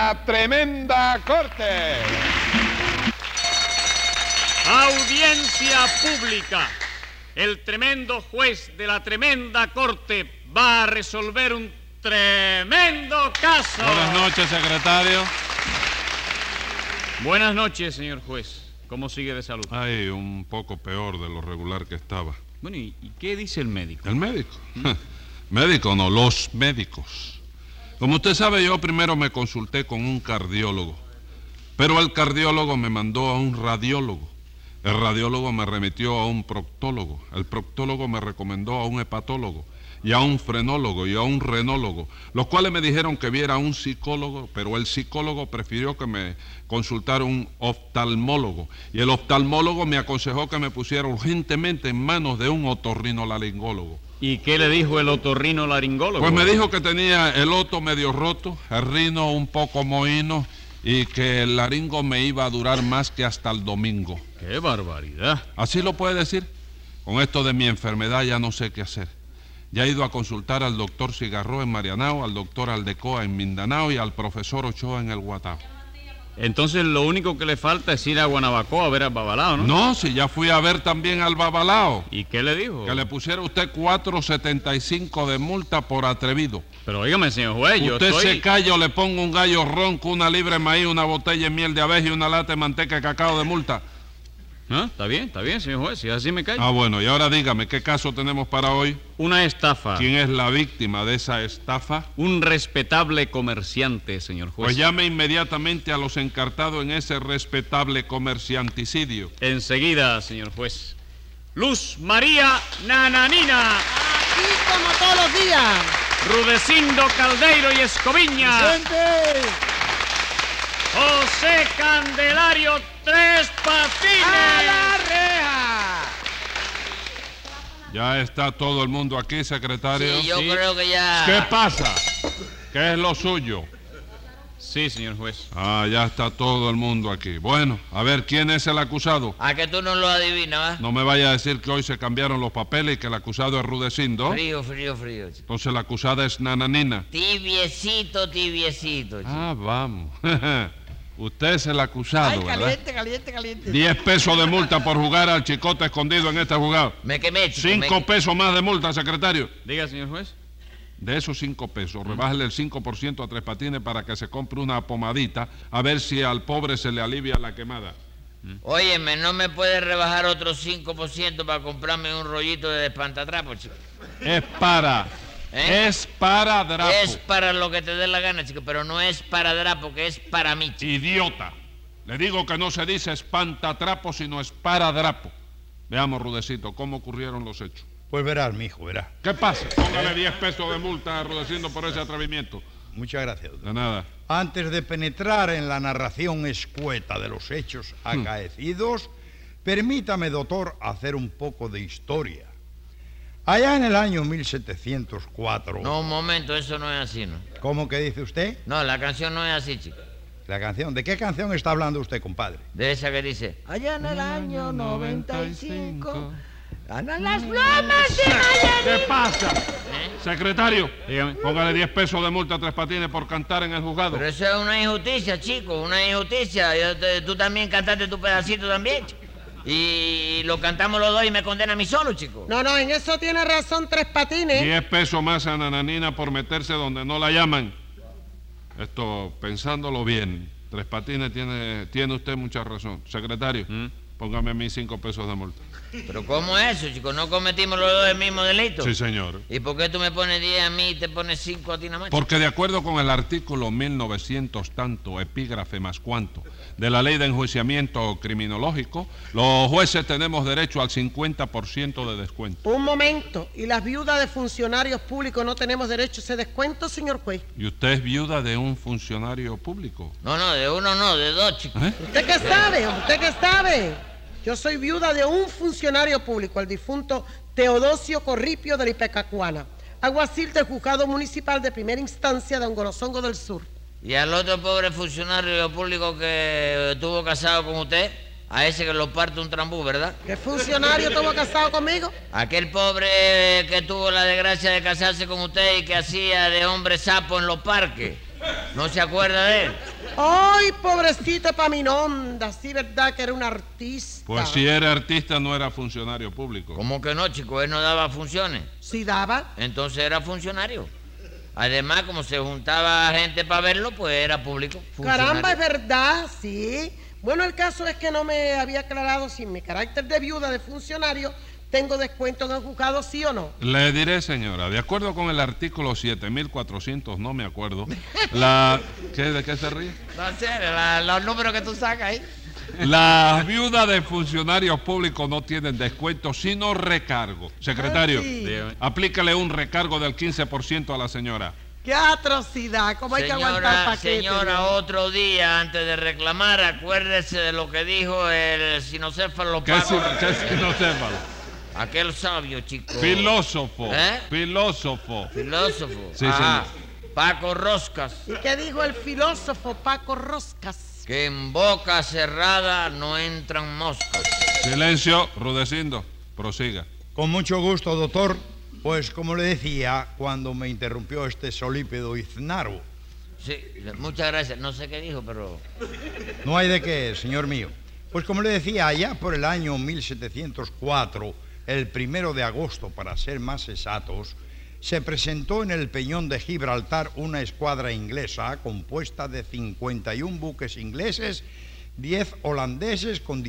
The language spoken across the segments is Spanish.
la tremenda corte. Audiencia pública. El tremendo juez de la tremenda corte va a resolver un tremendo caso. Buenas noches, secretario. Buenas noches, señor juez. ¿Cómo sigue de salud? Ay, un poco peor de lo regular que estaba. Bueno, ¿y qué dice el médico? ¿El médico? Médico no, los médicos. Como usted sabe, yo primero me consulté con un cardiólogo, pero el cardiólogo me mandó a un radiólogo. El radiólogo me remitió a un proctólogo. El proctólogo me recomendó a un hepatólogo, y a un frenólogo, y a un renólogo, los cuales me dijeron que viera a un psicólogo, pero el psicólogo prefirió que me consultara un oftalmólogo, y el oftalmólogo me aconsejó que me pusiera urgentemente en manos de un otorrinolaringólogo. ¿Y qué le dijo el otorrinolaringólogo? Pues me dijo que tenía el oto medio roto, el rino un poco mohino, y que el laringo me iba a durar más que hasta el domingo. ¡Qué barbaridad! ¿Así lo puede decir? Con esto de mi enfermedad ya no sé qué hacer. Ya he ido a consultar al doctor Cigarró en Marianao, al doctor Aldecoa en Mindanao y al profesor Ochoa en el Guatao. Entonces lo único que le falta es ir a Guanabacoa a ver al Babalao, ¿no? No, si ya fui a ver también al Babalao. ¿Y qué le dijo? Que le pusiera usted 4.75 de multa por atrevido. Pero óigame, señor juez, yo usted estoy... se calla o le pongo un gallo ronco, una libra de maíz, una botella de miel de abeja y una lata de manteca de cacao de multa. ¿Ah? Está bien, señor juez, si así me callo. Ah, bueno, y ahora dígame, ¿qué caso tenemos para hoy? Una estafa. ¿Quién es la víctima de esa estafa? Un respetable comerciante, señor juez. Pues llame inmediatamente a los encartados en ese respetable comercianticidio. Enseguida, señor juez. Luz María Nananina. Aquí como todos los días. Rudecindo Caldeiro y Escoviña. ¡Presente! José Candelario Tres Patines. ¡A la reja! ¿Ya está todo el mundo aquí, secretario? Sí, yo creo que ya... ¿Qué pasa? ¿Qué es lo suyo? Sí, señor juez. Ah, ya está todo el mundo aquí. Bueno, a ver, ¿quién es el acusado? ¿A que tú no lo adivinas, va? No me vaya a decir que hoy se cambiaron los papeles y que el acusado es Rudecindo. Frío, chico. Entonces la acusada es Nananina. Tibiecito, chico. Ah, vamos. Usted es el acusado, Ay, ¿verdad? caliente. 10 pesos de multa por jugar al chicote escondido en este jugado. Me quemé, chico. 5 pesos más de multa, secretario. Diga, señor juez. De esos 5 pesos, rebájale el 5% a Tres Patines para que se compre una pomadita, a ver si al pobre se le alivia la quemada. Óyeme, ¿no me puedes rebajar otro 5% para comprarme un rollito de espantatrapo, chico? Es para drapo. Es para lo que te dé la gana, chico, pero no es para drapo, que es para mí, chico. Idiota. Le digo que no se dice espantatrapo, sino esparadrapo. Veamos, Rudecito, cómo ocurrieron los hechos. Pues verás, mijo, verás. ¿Qué pasa? Póngale 10 pesos de multa a Rudecindo por ese atrevimiento. Muchas gracias, doctor. De nada. Antes de penetrar en la narración escueta de los hechos acaecidos, permítame, doctor, hacer un poco de historia. Allá en el año 1704... No, un momento, eso no es así, ¿no? ¿Cómo que dice usted? No, la canción no es así, chico. La canción. ¿De qué canción está hablando usted, compadre? De esa que dice... Allá en el año 95... ¡Ganan las plumas de Miami! ¿Qué pasa? Secretario, Dígame. póngale 10 pesos de multa a Tres Patines por cantar en el juzgado. Pero eso es una injusticia, chico, una injusticia. Tú también cantaste tu pedacito también, chico. Y lo cantamos los dos y me condena a mí solo, chico. No, en eso tiene razón Tres Patines. 10 pesos más a Nananina por meterse donde no la llaman. Esto, pensándolo bien, Tres Patines tiene usted mucha razón. Secretario, póngame a mí 5 pesos de multa. ¿Pero cómo es eso, chico? ¿No cometimos los dos el mismo delito? Sí, señor. ¿Y por qué tú me pones 10 a mí y te pones 5 a ti nada más? Porque de acuerdo con el artículo 1900 tanto, epígrafe más cuanto, de la ley de enjuiciamiento criminológico, los jueces tenemos derecho al 50% de descuento. Un momento. ¿Y las viudas de funcionarios públicos no tenemos derecho a ese descuento, señor juez? ¿Y usted es viuda de un funcionario público? No, de uno no, de dos, chico. ¿Usted qué sabe? ¿Usted qué sabe? Yo soy viuda de un funcionario público, el difunto Teodosio Corripio de la Ipecacuana, alguacil del juzgado municipal de primera instancia de Angorozongo del Sur. ¿Y al otro pobre funcionario público que estuvo casado con usted? A ese que lo parte un trambú, ¿verdad? ¿Qué funcionario estuvo casado conmigo? Aquel pobre que tuvo la desgracia de casarse con usted y que hacía de hombre sapo en los parques. ¿No se acuerda de él? Ay, pobrecito Epaminondas, sí, verdad que era un artista. Pues si era artista no era funcionario público. ¿Cómo que no, chico? Él no daba funciones. Sí daba. Entonces era funcionario. Además, como se juntaba gente para verlo, pues era público. Caramba, es funcionario. verdad, sí. Bueno, el caso es que no me había aclarado si en mi carácter de viuda de funcionario tengo descuento en el juzgado, sí o no. Le diré, señora, de acuerdo con el artículo 7400, no me acuerdo, ¿de qué se ríe? No sé, los números que tú sacas ahí. Las viudas de funcionarios públicos no tienen descuento, sino recargo. Secretario, Ah, sí. aplícale un recargo del 15% a la señora. ¡Qué atrocidad! ¿Cómo hay que aguantar el paquete? Señora, otro día, antes de reclamar, acuérdese de lo que dijo el sinocéfalo ¿Qué Paco. no sepa? Aquel sabio, chico. Filósofo. ¿Eh? Filósofo. Filósofo. Sí, Ajá. Paco Roscas. ¿Y qué dijo el filósofo Paco Roscas? Que en boca cerrada no entran moscas. Silencio, Rudecindo. Prosiga. Con mucho gusto, doctor. Pues como le decía, cuando me interrumpió este solípedo Iznaro. Sí, muchas gracias. No sé qué dijo, pero... No hay de qué, señor mío. Pues como le decía, allá por el año 1704, el 1 de agosto, para ser más exactos, se presentó en el Peñón de Gibraltar una escuadra inglesa compuesta de 51 buques ingleses, 10 holandeses con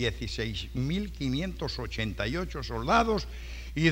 16.588 soldados y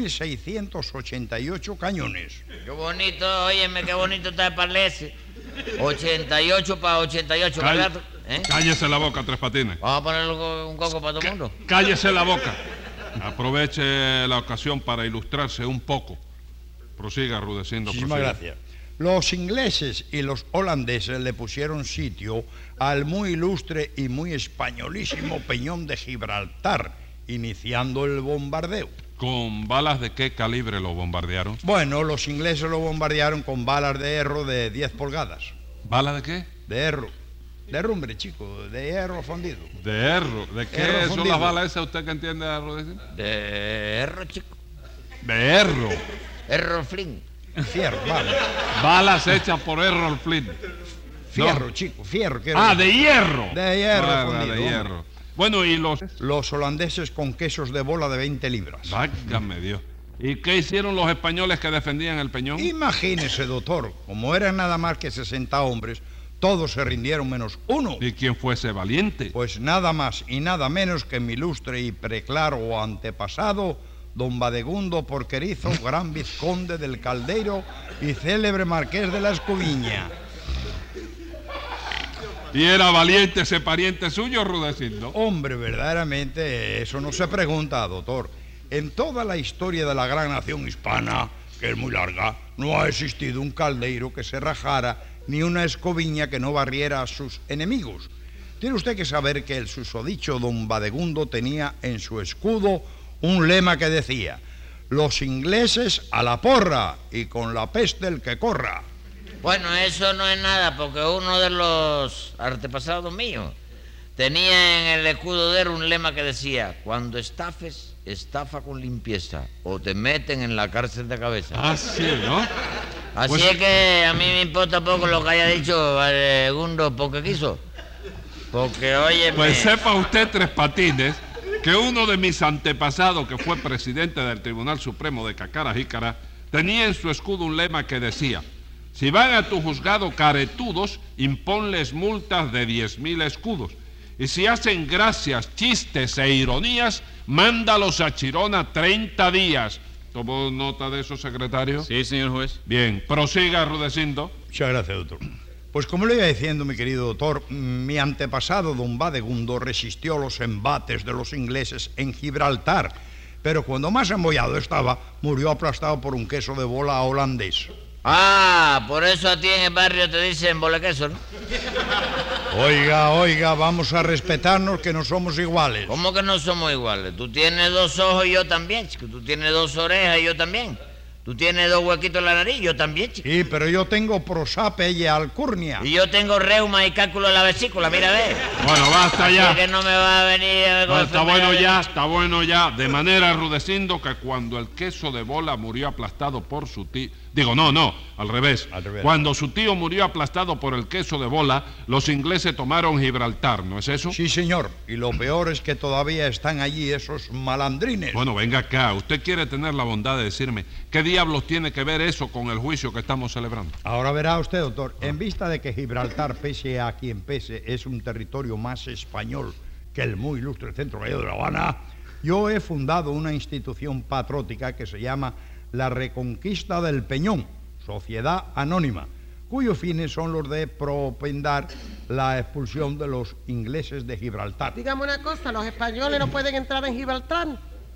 2.688 cañones. Qué bonito, óyeme, qué bonito está el parlese. 88 para 88, ¿verdad? ¿Eh? Cállese la boca, Tres Patines. Vamos a ponerle un coco para todo el mundo. Cállese la boca. Aproveche la ocasión para ilustrarse un poco. Prosiga, Rudecindo. Muchísimas gracias. Los ingleses y los holandeses le pusieron sitio al muy ilustre y muy españolísimo Peñón de Gibraltar, iniciando el bombardeo. ¿Con balas de qué calibre lo bombardearon? Bueno, los ingleses lo bombardearon con balas de hierro de 10 pulgadas. ¿Bala de qué? De hierro. De rumbre, chico, de hierro fundido. De hierro. ¿De qué Hierro son fundido. las balas esas? ¿Usted que entiende, Rudecindo? De hierro, chico. De hierro. Hierro Flynn. Fierro, vale. Balas hechas por Errol Flynn. Fierro, No. chico, fierro. De hierro. De hierro Bala fundido, de hierro. Bueno, ¿y Los holandeses con quesos de bola de 20 libras. Válgame Dios. ¿Y qué hicieron los españoles que defendían el Peñón? Imagínese, doctor, como eran nada más que 60 hombres, todos se rindieron menos uno. ¿Y quién fue ese valiente? Pues nada más y nada menos que mi ilustre y preclaro antepasado, don Badegundo Porquerizo, gran vizconde del Caldeiro y célebre marqués de la Escoviña. ¿Y era valiente ese pariente suyo, Rudecindo? Hombre, verdaderamente eso no se pregunta, doctor. En toda la historia de la gran nación hispana, que es muy larga, no ha existido un caldeiro que se rajara ni una escoviña que no barriera a sus enemigos. Tiene usted que saber que el susodicho don Badegundo tenía en su escudo un lema que decía: los ingleses a la porra y con la peste el que corra. Bueno, eso no es nada, porque uno de los antepasados míos tenía en el escudo de él un lema que decía: cuando estafes, estafa con limpieza, o te meten en la cárcel de cabeza. Ah, sí, ¿no? Así pues- es que a mí me importa poco lo que haya dicho Badegundo porque quiso. Porque, óyeme... Pues sepa usted, Tres Patines, que uno de mis antepasados, que fue presidente del Tribunal Supremo de Cacara Jícara, tenía en su escudo un lema que decía: si van a tu juzgado caretudos, imponles multas de 10.000 escudos. Y si hacen gracias, chistes e ironías, mándalos a Chirona 30 días. ¿Tomó nota de eso, secretario? Sí, señor juez. Bien, prosiga, Rudecindo. Muchas gracias, doctor. Pues como le iba diciendo, mi querido doctor, mi antepasado don Badegundo resistió los embates de los ingleses en Gibraltar, pero cuando más embollado estaba, murió aplastado por un queso de bola holandés. Ah, por eso a ti en el barrio te dicen bolequeso, ¿no? Oiga, vamos a respetarnos, que no somos iguales. ¿Cómo que no somos iguales? Tú tienes 2 ojos y yo también, chico. Tú tienes 2 orejas y yo también. Tú tienes 2 huequitos en la nariz y yo también, chico. Sí, pero yo tengo prosape y alcurnia. Y yo tengo reuma y cálculo en la vesícula, mira, ve. Bueno, basta Así ya. que no me va a venir con No, está bueno enfermedades. ya, está bueno ya. De manera, Rudecindo, que cuando el queso de bola murió aplastado por su tío... Digo, no, al revés. Al revés. Cuando su tío murió aplastado por el queso de bola, los ingleses tomaron Gibraltar, ¿no es eso? Sí, señor. Y lo peor es que todavía están allí esos malandrines. Bueno, venga acá. Usted quiere tener la bondad de decirme qué diablos tiene que ver eso con el juicio que estamos celebrando. Ahora verá usted, doctor, en vista de que Gibraltar, pese a quien pese, es un territorio más español que el muy ilustre Centro Gallego de La Habana, yo he fundado una institución patriótica que se llama La Reconquista del Peñón, Sociedad Anónima, cuyos fines son los de propendar la expulsión de los ingleses de Gibraltar. Dígame una cosa, los españoles no pueden entrar en Gibraltar.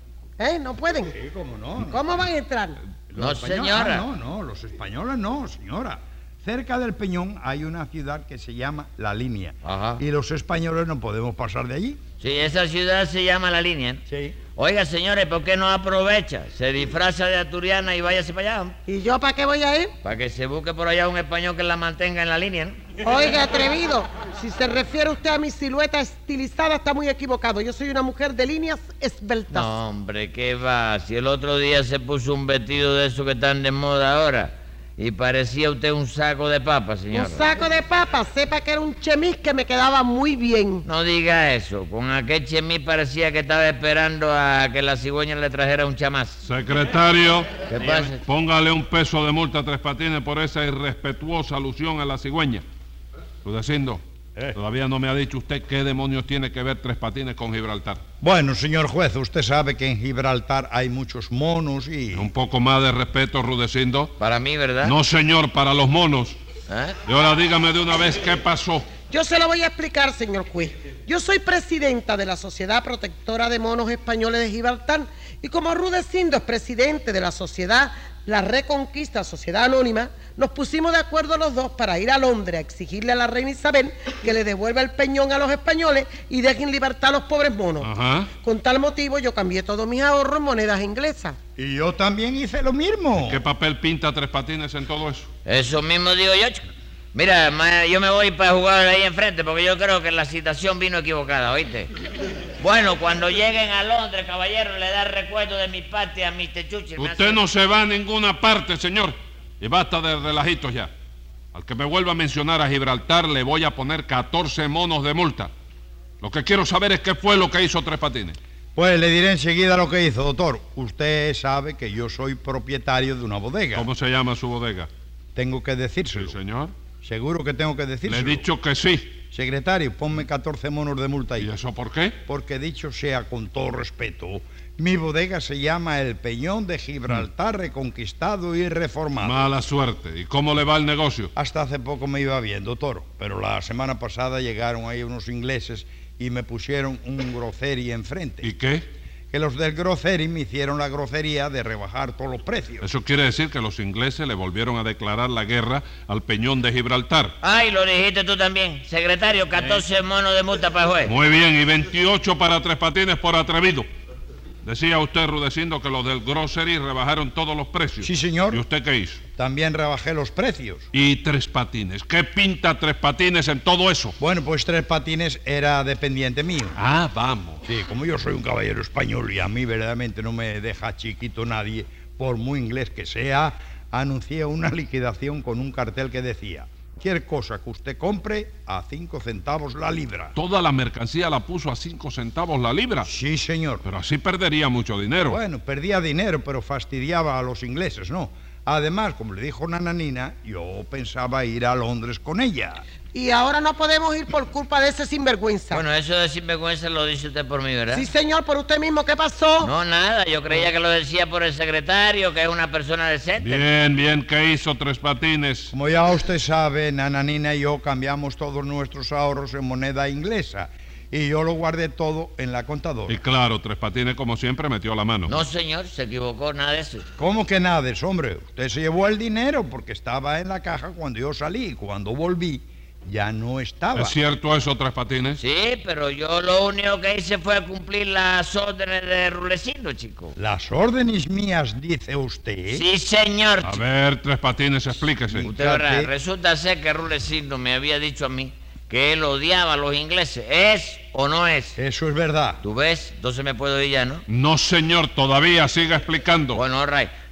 ¿No pueden? Sí, ¿cómo no? ¿Cómo van a entrar? No, Los españoles- señora. No, los españoles no, señora. Cerca del Peñón hay una ciudad que se llama La Línea. Ajá. Y los españoles no podemos pasar de allí. Sí, esa ciudad se llama La Línea. Sí. Oiga, señores, ¿por qué no aprovecha? Se disfraza de asturiana y váyase para allá, ¿Y yo para qué voy a ir? para que se busque por allá un español que la mantenga en la línea, ¿no? Oiga, atrevido, si se refiere usted a mi silueta estilizada, está muy equivocado. Yo soy una mujer de líneas esbeltas. No, hombre, ¿qué va? Si el otro día se puso un vestido de esos que están de moda ahora y parecía usted un saco de papas, señor. Un saco de papas, sepa que era un chemis que me quedaba muy bien. No diga eso. Con aquel chemis parecía que estaba esperando a que la cigüeña le trajera un chamás. Secretario, ¿Qué pasa? póngale un peso de multa a Tres Patines por esa irrespetuosa alusión a la cigüeña. Rudecindo, todavía no me ha dicho usted qué demonios tiene que ver Tres Patines con Gibraltar. Bueno, señor juez, usted sabe que en Gibraltar hay muchos monos y... Un poco más de respeto, Rudecindo. Para mí, ¿verdad? No, señor, para los monos. ¿Eh? Y ahora dígame de una vez qué pasó. Yo se lo voy a explicar, señor juez. Yo soy presidenta de la Sociedad Protectora de Monos Españoles de Gibraltar y como Rudecindo es presidente de la Sociedad La Reconquista, Sociedad Anónima, nos pusimos de acuerdo los dos para ir a Londres a exigirle a la reina Isabel que le devuelva el peñón a los españoles y deje en libertad a los pobres monos. Ajá. Con tal motivo yo cambié todos mis ahorros en monedas inglesas. Y yo también hice lo mismo. ¿Qué papel pinta Tres Patines en todo eso? Eso mismo digo yo, chico. Mira, yo me voy para jugar ahí enfrente porque yo creo que la citación vino equivocada, ¿oíste? Bueno, cuando lleguen a Londres, caballero, le da recuerdo de mi parte a Mr. Churchill. Usted no se va a ninguna parte, señor. Y basta de relajitos ya. Al que me vuelva a mencionar a Gibraltar le voy a poner 14 monos de multa. Lo que quiero saber es qué fue lo que hizo Tres Patines. Pues le diré enseguida lo que hizo, doctor. Usted sabe que yo soy propietario de una bodega. ¿Cómo se llama su bodega? Tengo que decírselo. Sí, señor. Seguro que tengo que Le decírselo. he dicho que sí. Secretario, ponme 14 monos de multa ¿Y ahí. eso por qué? Porque dicho sea con todo respeto, mi bodega se llama El Peñón de Gibraltar Reconquistado y Reformado. Mala suerte. ¿Y cómo le va el negocio? Hasta hace poco me iba bien, doctor, pero la semana pasada llegaron ahí unos ingleses y me pusieron un grocery enfrente. ¿Y qué? Que los del grocery me hicieron la grosería de rebajar todos los precios. Eso quiere decir que los ingleses le volvieron a declarar la guerra al Peñón de Gibraltar. Ay, lo dijiste tú también. Secretario, 14 monos de multa para el juez. Muy bien, y 28 para Tres Patines por atrevido. Decía usted, Rudecindo, que los del grocery rebajaron todos los precios. Sí, señor. ¿Y usted qué hizo? También rebajé los precios. Y Tres Patines. ¿Qué pinta Tres Patines en todo eso? Bueno, pues Tres Patines era dependiente mío. Ah, vamos. Sí, como yo soy un caballero español y a mí verdaderamente no me deja chiquito nadie, por muy inglés que sea, anuncié una liquidación con un cartel que decía: cualquier cosa que usted compre a 5 centavos la libra. Toda la mercancía la puso a 5 centavos la libra. Sí, señor. Pero así perdería mucho dinero. Bueno, perdía dinero, pero fastidiaba a los ingleses, ¿no? Además, como le dijo Nananina, yo pensaba ir a Londres con ella. Y ahora no podemos ir por culpa de ese sinvergüenza. Bueno, eso de sinvergüenza lo dice usted por mí, ¿verdad? Sí, señor, por usted mismo, ¿qué pasó? No, nada, yo creía que lo decía por el secretario, que es una persona decente. Bien, bien, ¿qué hizo Tres Patines? Como ya usted sabe, Nananina y yo cambiamos todos nuestros ahorros en moneda inglesa. Y yo lo guardé todo en la contadora. Y claro, Tres Patines, como siempre, metió la mano. No, señor, se equivocó, nada de eso. ¿Cómo que nada de eso, hombre? Usted se llevó el dinero porque estaba en la caja cuando yo salí. Y cuando volví, ya no estaba. ¿Es cierto eso, Tres Patines? Sí, pero yo lo único que hice fue cumplir las órdenes de Rulecindo, chico. Las órdenes mías, dice usted. Sí, señor. A ver, Tres Patines, explíquese. Usted verá, resulta ser que Rulecindo me había dicho a mí que él odiaba a los ingleses. ¿Es o no es? Eso es verdad. ¿Tú ves? Entonces me puedo ir ya, ¿no? No, señor, todavía siga explicando. Bueno, all right.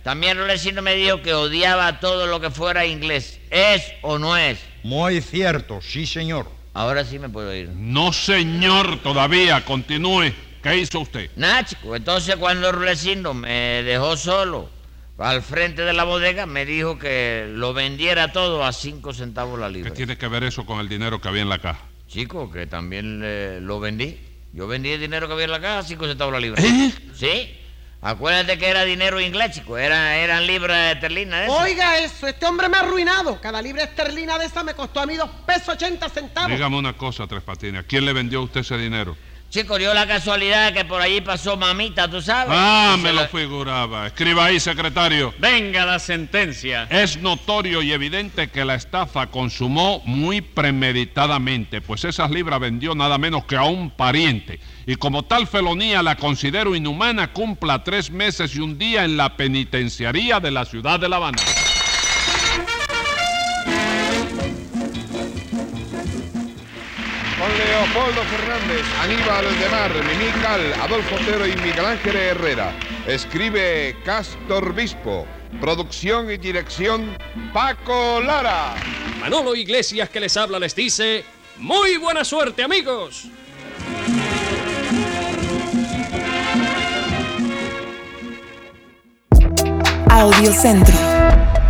También Rudecindo me dijo que odiaba todo lo que fuera inglés. ¿Es o no es? Muy cierto, sí, señor. Ahora sí me puedo ir. No, señor, todavía. Continúe. ¿Qué hizo usted? Nada, chico. Entonces cuando Rudecindo me dejó solo al frente de la bodega, me dijo que lo vendiera todo a 5 centavos la libra. ¿Qué tiene que ver eso con el dinero que había en la caja? Chico, que también lo vendí. Yo vendí el dinero que había en la caja a 5 centavos la libra. ¿Eh? Sí. Acuérdate que era dinero inglés, chico. Eran libras esterlinas de esas. Oiga eso, este hombre me ha arruinado. Cada libra esterlina de esa me costó a mí 2 pesos 80 centavos. Dígame una cosa, Tres Patines. ¿A quién le vendió usted ese dinero? Chico, dio la casualidad que por allí pasó mamita, ¿tú sabes? Ah, Y me se lo la- figuraba. Escriba ahí, secretario. Venga la sentencia. Es notorio y evidente que la estafa consumó muy premeditadamente, pues esas libras vendió nada menos que a un pariente. Y como tal felonía la considero inhumana, cumpla 3 meses y un día en la penitenciaría de la ciudad de La Habana. Con Leopoldo Fernández, Aníbal de Mar, Mimical, Adolfo Otero y Miguel Ángel Herrera. Escribe Castor Bispo. Producción y dirección Paco Lara. Manolo Iglesias, que les habla, les dice: ¡muy buena suerte, amigos! Audiocentro.